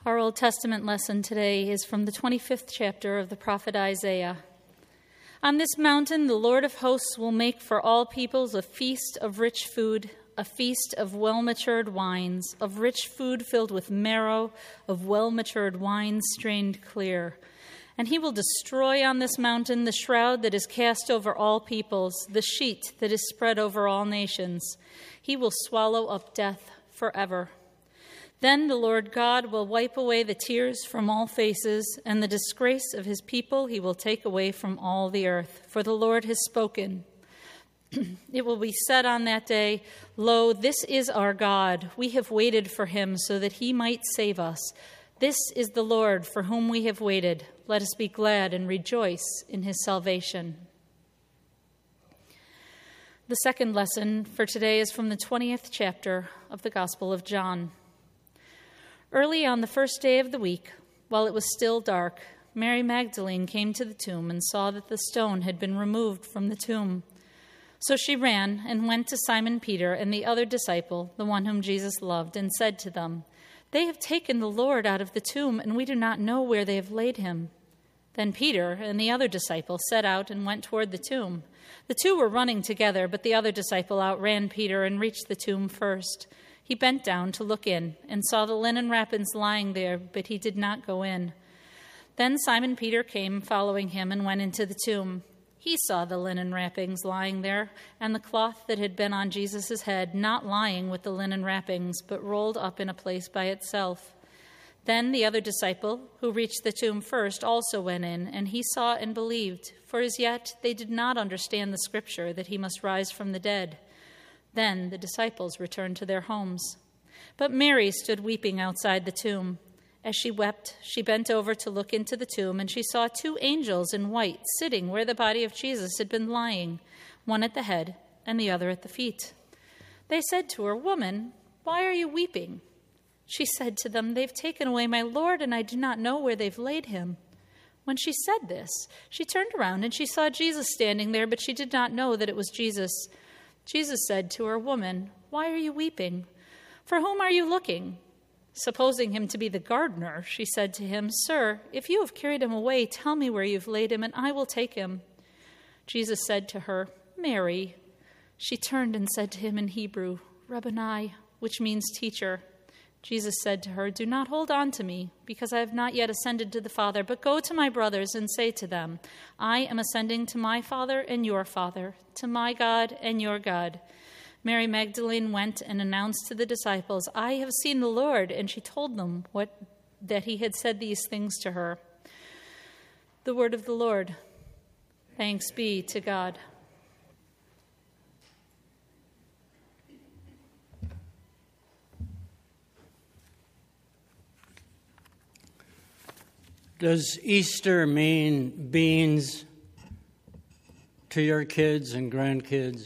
Our Old Testament lesson today is from the 25th chapter of the prophet Isaiah. On this mountain the Lord of hosts will make for all peoples a feast of rich food, a feast of well-matured wines, of rich food filled with marrow, of well-matured wine strained clear. And he will destroy on this mountain the shroud that is cast over all peoples, the sheet that is spread over all nations. He will swallow up death forever. Then the Lord God will wipe away the tears from all faces, and the disgrace of his people he will take away from all the earth. For the Lord has spoken. It will be said on that day, "Lo, this is our God. We have waited for him so that he might save us. This is the Lord for whom we have waited. Let us be glad and rejoice in his salvation." The second lesson for today is from the 20th chapter of the Gospel of John. Early on the first day of the week, while it was still dark, Mary Magdalene came to the tomb and saw that the stone had been removed from the tomb. So she ran and went to Simon Peter and the other disciple, the one whom Jesus loved, and said to them, "They have taken the Lord out of the tomb, and we do not know where they have laid him." Then Peter and the other disciple set out and went toward the tomb. The two were running together, but the other disciple outran Peter and reached the tomb first. He bent down to look in and saw the linen wrappings lying there, but he did not go in. Then Simon Peter came following him and went into the tomb. He saw the linen wrappings lying there and the cloth that had been on Jesus' head, not lying with the linen wrappings, but rolled up in a place by itself. Then the other disciple, who reached the tomb first, also went in, and he saw and believed, for as yet they did not understand the scripture that he must rise from the dead. Then the disciples returned to their homes. But Mary stood weeping outside the tomb. As she wept, she bent over to look into the tomb, and she saw two angels in white sitting where the body of Jesus had been lying, one at the head and the other at the feet. They said to her, "Woman, why are you weeping?" She said to them, "They've taken away my Lord, and I do not know where they've laid him." When she said this, she turned around and she saw Jesus standing there, but she did not know that it was Jesus. Jesus said to her, "Woman, why are you weeping? For whom are you looking?" Supposing him to be the gardener, she said to him, "Sir, if you have carried him away, tell me where you've laid him, and I will take him." Jesus said to her, "Mary." She turned and said to him in Hebrew, "Rabboni," which means teacher. Jesus said to her, "Do not hold on to me, because I have not yet ascended to the Father, but go to my brothers and say to them, I am ascending to my Father and your Father, to my God and your God." Mary Magdalene went and announced to the disciples, "I have seen the Lord," and she told them that he had said these things to her. The word of the Lord. Thanks be to God. Does Easter mean beans to your kids and grandkids?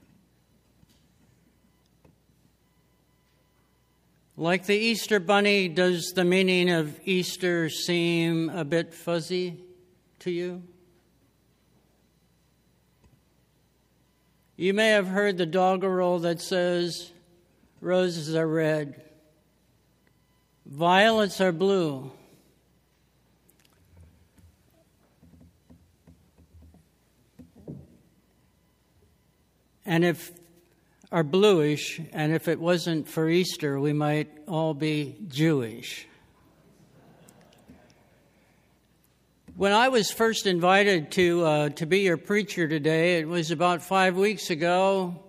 Like the Easter bunny, does the meaning of Easter seem a bit fuzzy to you? You may have heard the doggerel that says, "Roses are red, violets are blue." And are bluish, and if it wasn't for Easter, we might all be Jewish. When I was first invited to be your preacher today, it was about 5 weeks ago.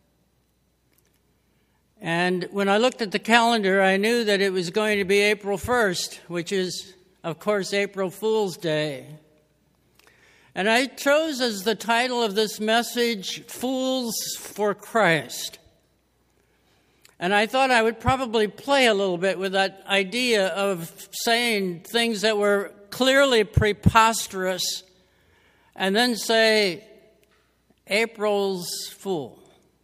And when I looked at the calendar, I knew that it was going to be April 1st, which is, of course, April Fool's Day. And I chose as the title of this message, "Fools for Christ." And I thought I would probably play a little bit with that idea of saying things that were clearly preposterous and then say, April's fool.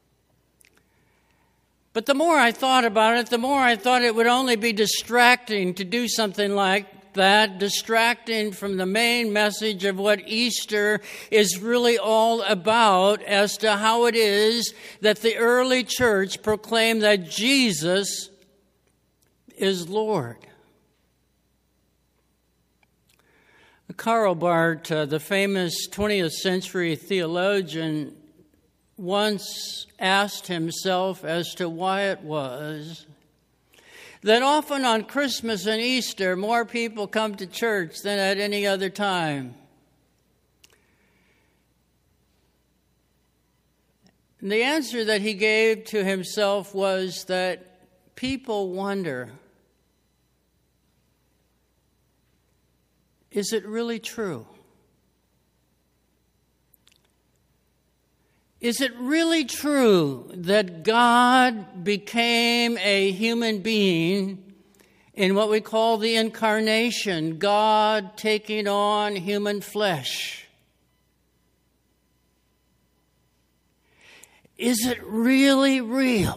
But the more I thought about it, the more I thought it would only be distracting to do something like that, distracting from the main message of what Easter is really all about, as to how it is that the early church proclaimed that Jesus is Lord. Karl Barth, the famous 20th century theologian, once asked himself as to why it was that often on Christmas and Easter more people come to church than at any other time. And the answer that he gave to himself was that people wonder, is it really true? Is it really true that God became a human being in what we call the incarnation, God taking on human flesh? Is it really real?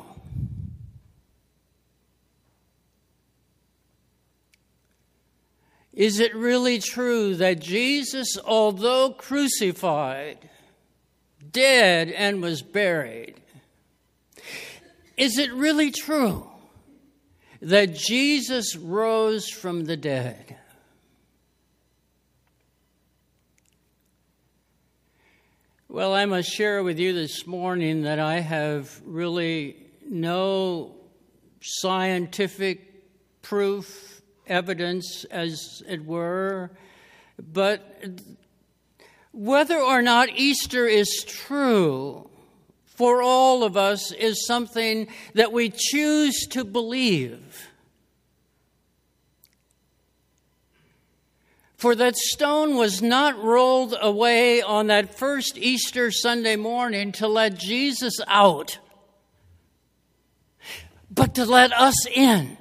Is it really true that Jesus, although crucified, dead, and was buried, is it really true that Jesus rose from the dead? Well, I must share with you this morning that I have really no scientific proof, evidence, as it were, but whether or not Easter is true for all of us is something that we choose to believe. For that stone was not rolled away on that first Easter Sunday morning to let Jesus out, but to let us in.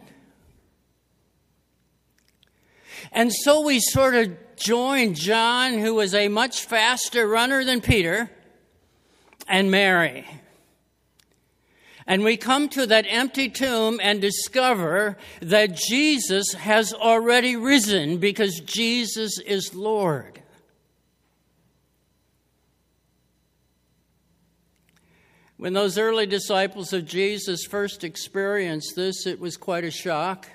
And so we sort of joined John, who was a much faster runner than Peter, and Mary. And we come to that empty tomb and discover that Jesus has already risen because Jesus is Lord. When those early disciples of Jesus first experienced this, it was quite a shock.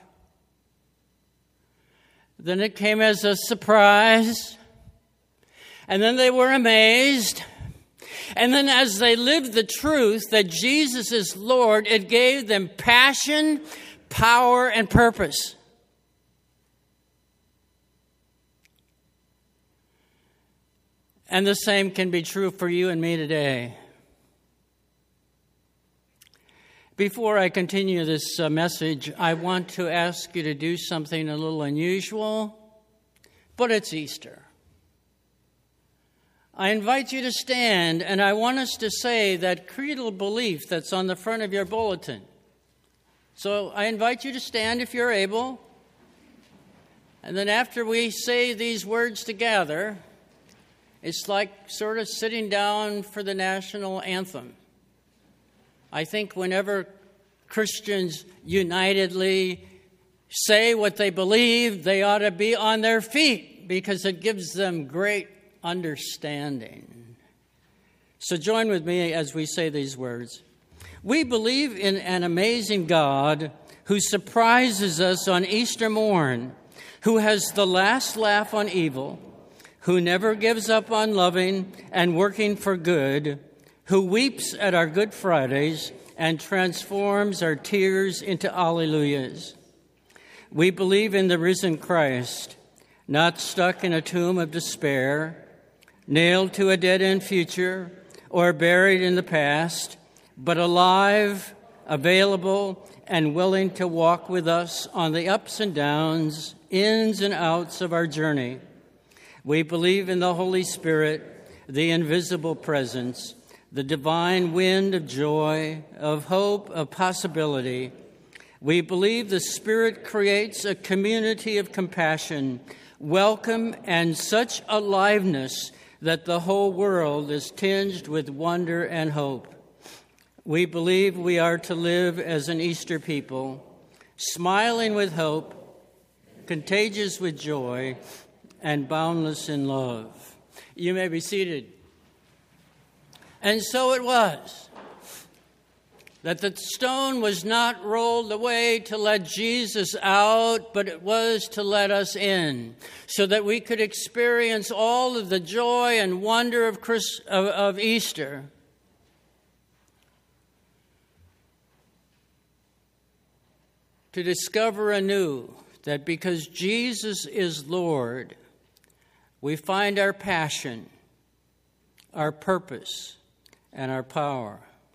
Then it came as a surprise. And then they were amazed. And then as they lived the truth that Jesus is Lord, it gave them passion, power, and purpose. And the same can be true for you and me today. Before I continue this message, I want to ask you to do something a little unusual, but it's Easter. I invite you to stand, and I want us to say that creedal belief that's on the front of your bulletin. So I invite you to stand if you're able. And then after we say these words together, it's like sort of sitting down for the national anthem. I think whenever Christians unitedly say what they believe, they ought to be on their feet because it gives them great understanding. So join with me as we say these words. We believe in an amazing God who surprises us on Easter morn, who has the last laugh on evil, who never gives up on loving and working for good, who weeps at our Good Fridays and transforms our tears into alleluias. We believe in the risen Christ, not stuck in a tomb of despair, nailed to a dead-end future, or buried in the past, but alive, available, and willing to walk with us on the ups and downs, ins and outs of our journey. We believe in the Holy Spirit, the invisible presence, the divine wind of joy, of hope, of possibility. We believe the Spirit creates a community of compassion, welcome, and such aliveness that the whole world is tinged with wonder and hope. We believe we are to live as an Easter people, smiling with hope, contagious with joy, and boundless in love. You may be seated. And so it was. that the stone was not rolled away to let Jesus out, but it was to let us in, so that we could experience all of the joy and wonder of Easter. To discover anew that because Jesus is Lord, we find our passion, our purpose, and our power.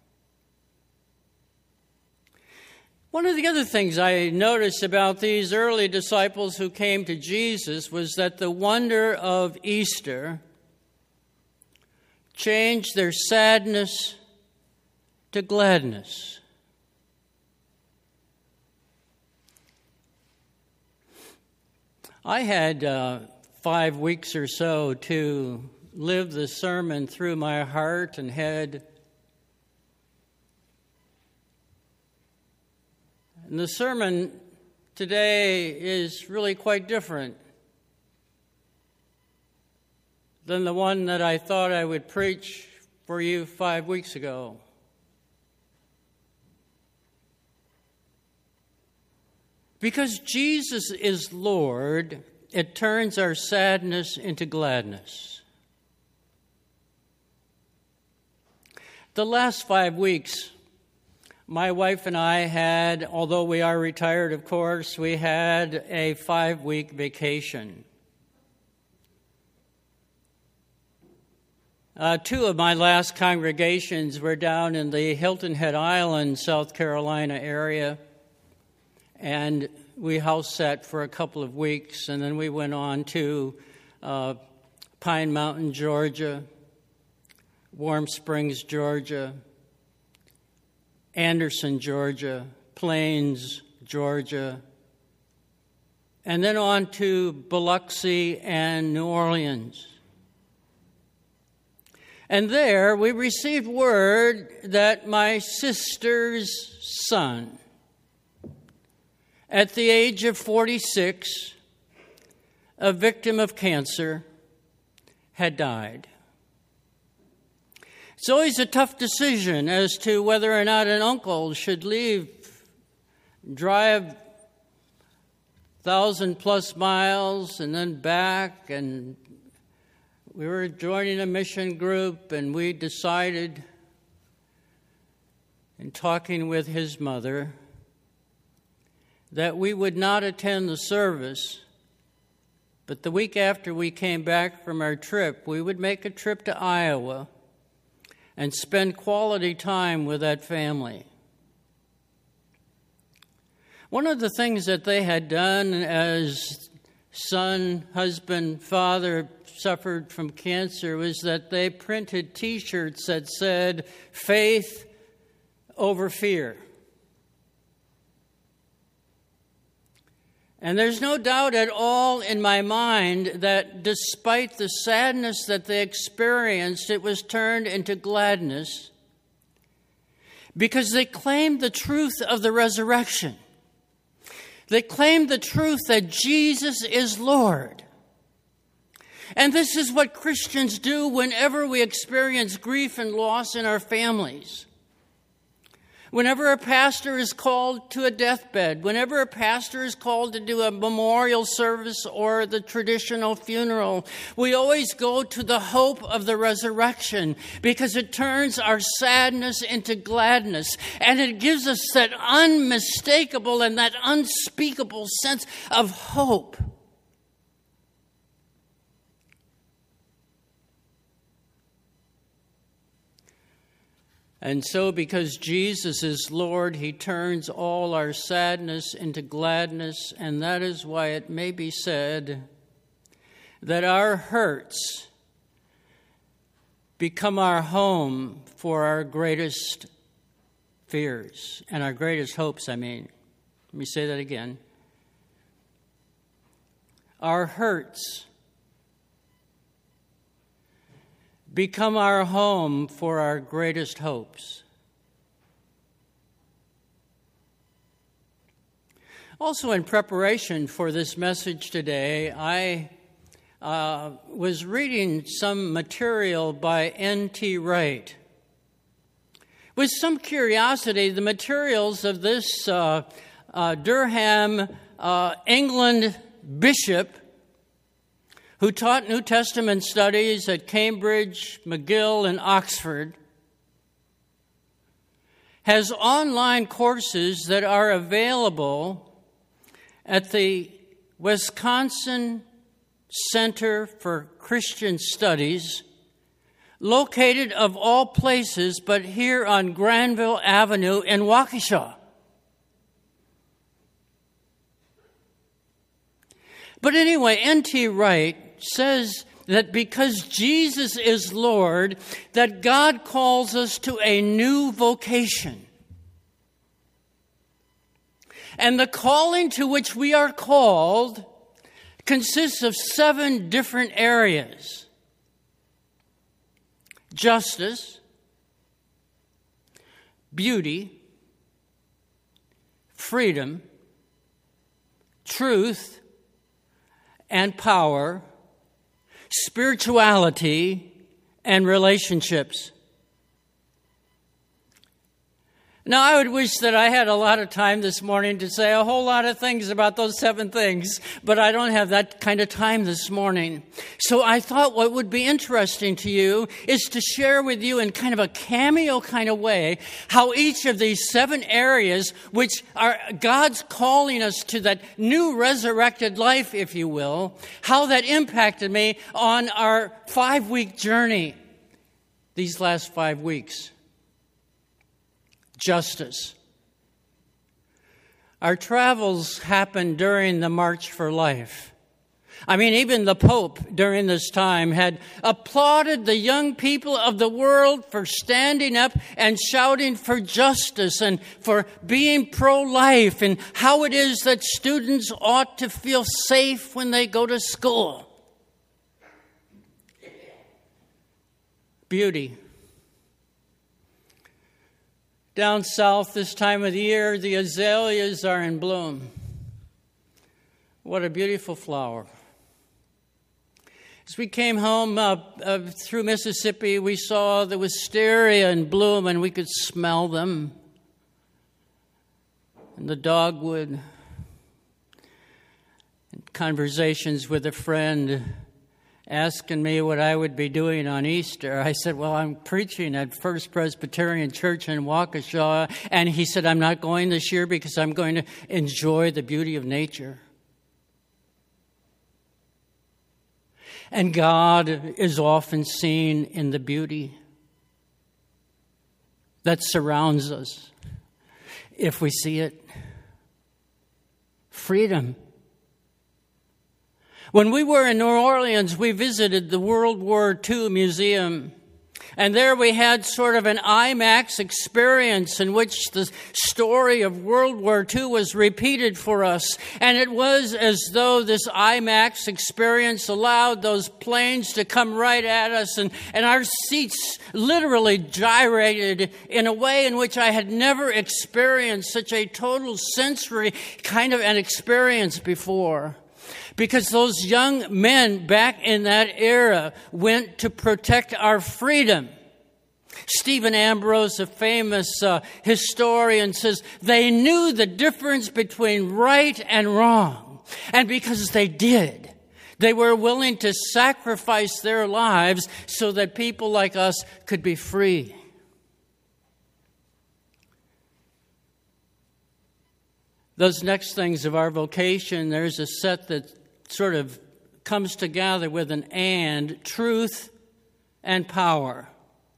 One of the other things I noticed about these early disciples who came to Jesus was that the wonder of Easter changed their sadness to gladness. I had 5 weeks or so to live the sermon through my heart and head. And the sermon today is really quite different than the one that I thought I would preach for you 5 weeks ago. Because Jesus is Lord, it turns our sadness into gladness. The last 5 weeks, my wife and I had, although we are retired, of course, we had a 5-week vacation. 2 of my last congregations were down in the Hilton Head Island, South Carolina area, and we house sat for a couple of weeks, and then we went on to Pine Mountain, Georgia, Warm Springs, Georgia, Anderson, Georgia, Plains, Georgia, and then on to Biloxi and New Orleans. And there we received word that my sister's son, at the age of 46, a victim of cancer, had died. It's always a tough decision as to whether or not an uncle should drive 1,000+ miles and then back. And we were joining a mission group, and we decided, in talking with his mother, that we would not attend the service, but the week after we came back from our trip, we would make a trip to Iowa and spend quality time with that family. One of the things that they had done as son, husband, father suffered from cancer was that they printed T-shirts that said, "Faith over fear." And there's no doubt at all in my mind that despite the sadness that they experienced, it was turned into gladness because they claimed the truth of the resurrection. They claimed the truth that Jesus is Lord. And this is what Christians do whenever we experience grief and loss in our families. Whenever a pastor is called to a deathbed, whenever a pastor is called to do a memorial service or the traditional funeral, we always go to the hope of the resurrection because it turns our sadness into gladness, and it gives us that unmistakable and that unspeakable sense of hope. And so, because Jesus is Lord, he turns all our sadness into gladness, and that is why it may be said that our hurts become our home for our greatest fears and our greatest hopes, Let me say that again. Our hurts become our home for our greatest hopes. Also, in preparation for this message today, I was reading some material by N.T. Wright, with some curiosity the materials of this Durham, England bishop who taught New Testament studies at Cambridge, McGill, and Oxford, has online courses that are available at the Wisconsin Center for Christian Studies, located of all places but here on Granville Avenue in Waukesha. But anyway, N.T. Wright says that because Jesus is Lord, that God calls us to a new vocation. And the calling to which we are called consists of 7 different areas: justice, beauty, freedom, truth and power, spirituality, and relationships. Now, I would wish that I had a lot of time this morning to say a whole lot of things about those 7 things, but I don't have that kind of time this morning. So I thought what would be interesting to you is to share with you in kind of a cameo kind of way how each of these 7 areas, which are God's calling us to that new resurrected life, if you will, how that impacted me on our 5-week journey these last 5 weeks. Justice. Our travels happened during the March for Life. I mean, even the Pope during this time had applauded the young people of the world for standing up and shouting for justice and for being pro-life, and how it is that students ought to feel safe when they go to school. Beauty. Down south this time of the year, the azaleas are in bloom. What a beautiful flower. As we came home through Mississippi, we saw the wisteria in bloom, and we could smell them. And the dogwood. And conversations with a friend asking me what I would be doing on Easter. I said, well, I'm preaching at First Presbyterian Church in Waukesha. And he said, I'm not going this year because I'm going to enjoy the beauty of nature. And God is often seen in the beauty that surrounds us, if we see it. Freedom. When we were in New Orleans, we visited the World War II Museum. And there we had sort of an IMAX experience in which the story of World War II was repeated for us. And it was as though this IMAX experience allowed those planes to come right at us. And our seats literally gyrated in a way in which I had never experienced such a total sensory kind of an experience before. Because those young men back in that era went to protect our freedom. Stephen Ambrose, a famous historian, says they knew the difference between right and wrong. And because they did, they were willing to sacrifice their lives so that people like us could be free. Those next things of our vocation, there's a set that sort of comes together with an and, truth and power.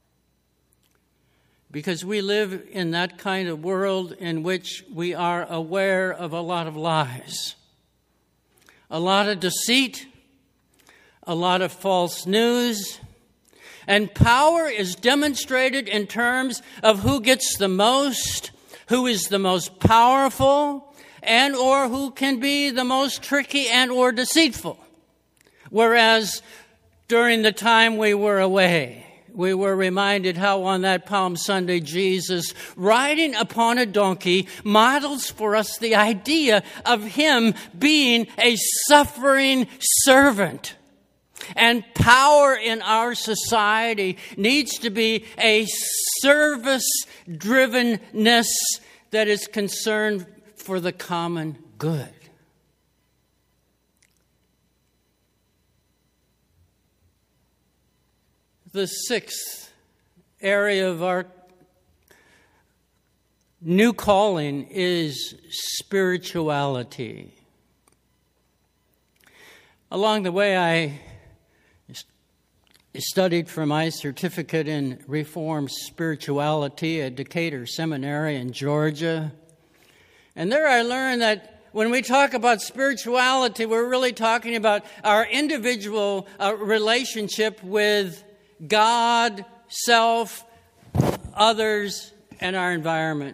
Because we live in that kind of world in which we are aware of a lot of lies, a lot of deceit, a lot of false news. And power is demonstrated in terms of who gets the most, who is the most powerful, and or who can be the most tricky and or deceitful. Whereas during the time we were away, we were reminded how on that Palm Sunday, Jesus, riding upon a donkey, models for us the idea of him being a suffering servant. And power in our society needs to be a service-drivenness that is concerned for the common good. The sixth area of our new calling is spirituality. Along the way, I studied for my certificate in Reformed Spirituality at Decatur Seminary in Georgia. And there I learned that when we talk about spirituality, we're really talking about our individual relationship with God, self, others, and our environment.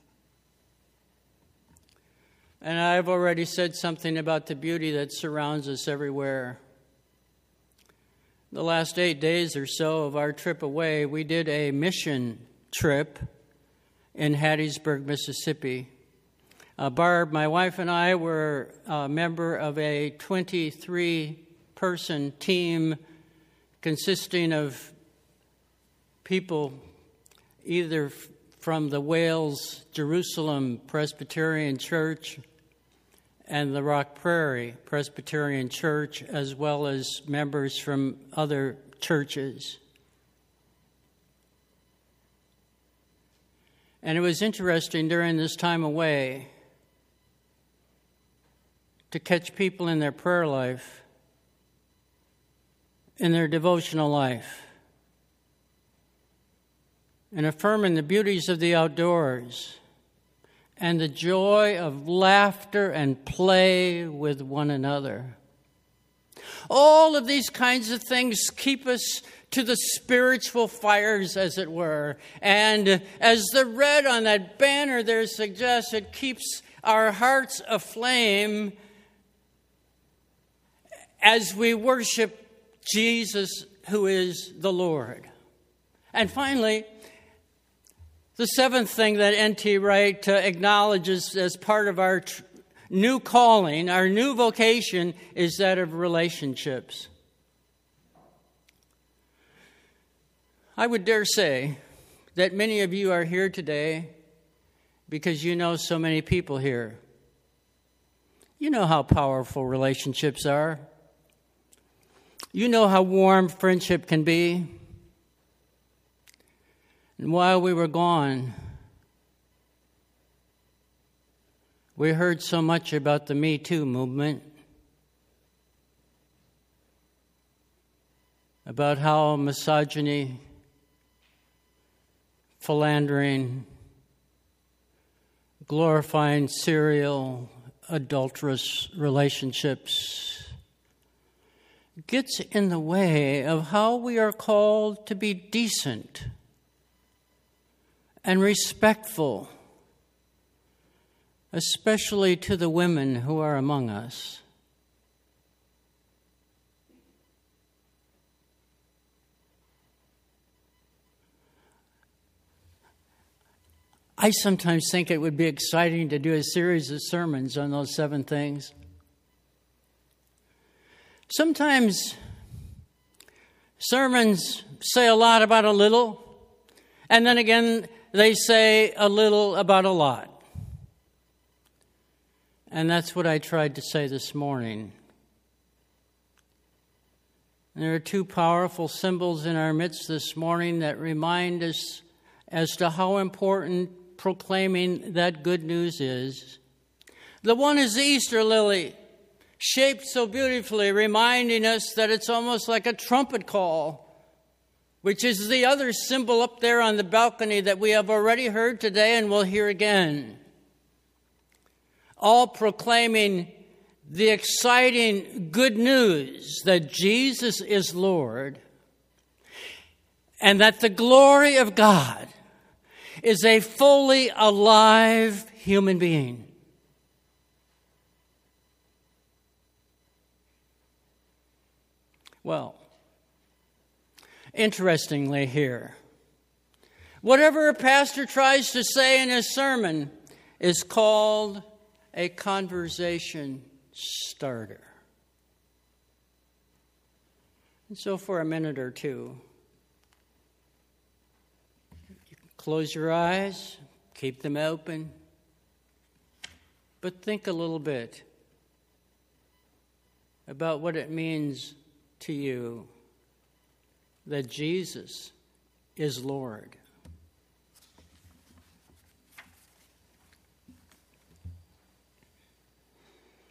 And I've already said something about the beauty that surrounds us everywhere. The last 8 days or so of our trip away, we did a mission trip in Hattiesburg, Mississippi. Barb, my wife, and I were a member of a 23-person team consisting of people either from the Wales Jerusalem Presbyterian Church and the Rock Prairie Presbyterian Church, as well as members from other churches. And it was interesting during this time away to catch people in their prayer life, in their devotional life, and affirming the beauties of the outdoors and the joy of laughter and play with one another. All of these kinds of things keep us to the spiritual fires, as it were. And as the red on that banner there suggests, it keeps our hearts aflame as we worship Jesus, who is the Lord. And finally, the seventh thing that N.T. Wright acknowledges as part of our new calling, our new vocation, is that of relationships. I would dare say that many of you are here today because you know so many people here. You know how powerful relationships are. You know how warm friendship can be. And while we were gone, we heard so much about the Me Too movement, about how misogyny, philandering, glorifying serial adulterous relationships gets in the way of how we are called to be decent and respectful, especially to the women who are among us. I sometimes think it would be exciting to do a series of sermons on those 7 things. Sometimes sermons say a lot about a little, and then again, they say a little about a lot. And that's what I tried to say this morning. And there are 2 powerful symbols in our midst this morning that remind us as to how important proclaiming that good news is. The one is the Easter lily, shaped so beautifully, reminding us that it's almost like a trumpet call, which is the other symbol up there on the balcony that we have already heard today and will hear again. All proclaiming the exciting good news that Jesus is Lord and that the glory of God is a fully alive human being. Well, interestingly here, whatever a pastor tries to say in his sermon is called a conversation starter. And so for a minute or two, you can close your eyes, keep them open, but think a little bit about what it means to you that Jesus is Lord.